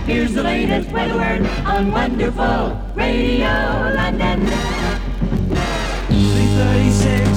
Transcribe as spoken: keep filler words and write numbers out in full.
Here's the latest weather word on Wonderful Radio London. three thirty-six